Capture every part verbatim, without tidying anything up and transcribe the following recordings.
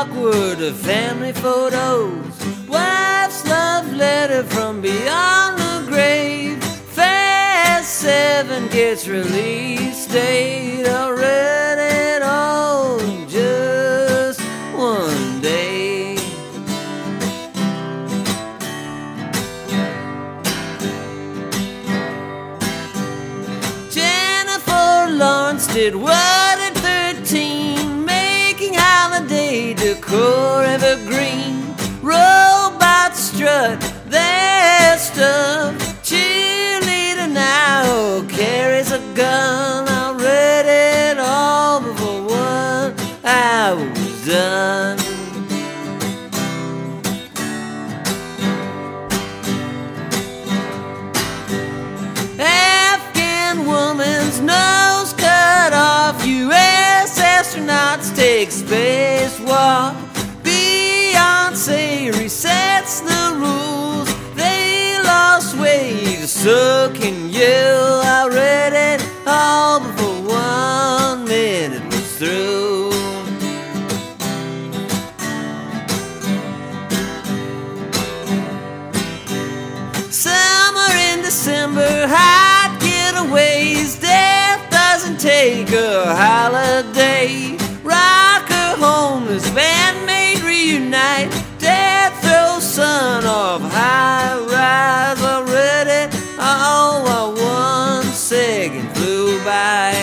awkward family photos, wife's love letter from beyond the grave. Fast Seven gets released date. I read it all in just one day. Jennifer Lawrence did what at thirteen, making holiday decor evergreen. Robots strut their stuff. Cheerleader now carries a gun. I read it all before one hour was done. Afghan woman's nose cut off. U S astronauts take spacewalk. Beyonce resets the rules. They lost weight, so can you. I read it all before one minute was through. Summer in December, hot getaways. Death doesn't take a holiday. Rocker homeless bandmate reunite. Death throws sun off high rise. I read it all while one second flew by.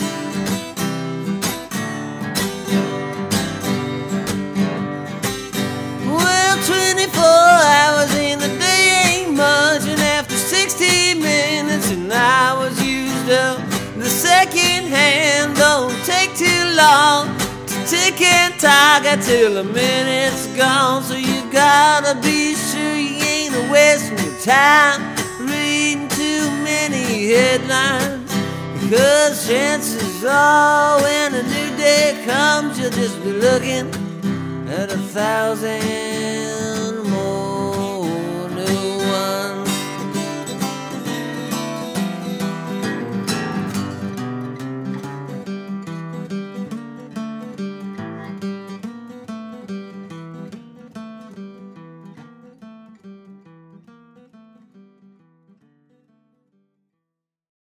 Well, twenty-four hours in the day ain't much, and after sixty minutes and I was used up. The second hand don't take too long to tick and tock till a minute's gone. So you gotta be sure you ain't wasting your time reading too many headlines, because chances are when a new day comes you'll just be looking at a thousand